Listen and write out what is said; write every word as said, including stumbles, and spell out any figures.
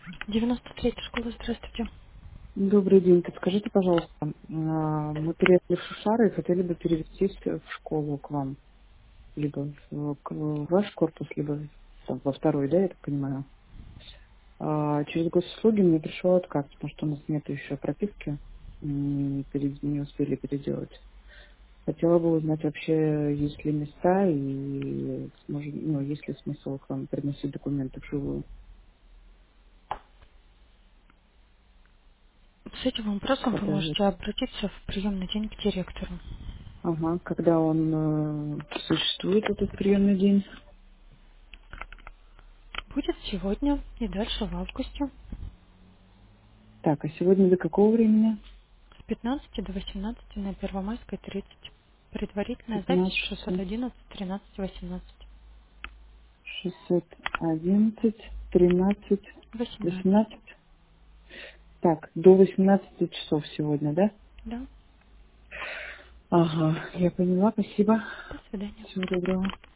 девяносто третья школа, здравствуйте. Добрый день. Подскажите, пожалуйста, а, мы переехали в Шушары и хотели бы перевестись в школу к вам. Либо в, к- в ваш корпус, либо там, во второй, да, я так понимаю. А, через госуслуги мне пришел отказ, потому что у нас нет еще прописки, м, не, пере- не успели переделать. Хотела бы узнать вообще, есть ли места и сможет, ну, есть ли смысл к вам приносить документы вживую. С этим вопросом вы Это вот. можете обратиться в приемный день к директору. Ага, когда он э, существует, этот приемный день. Будет сегодня и дальше в августе Так, а сегодня до какого времени? с пятнадцати до восемнадцати на Первомайской тридцать. Предварительная запись шестьсот пятнадцать, одиннадцать тринадцать восемнадцать. шестьсот одиннадцать, тринадцать, восемнадцать. восемнадцать. Так, до восемнадцати часов сегодня, да? Да. Ага, я поняла, спасибо. До свидания. Всего доброго.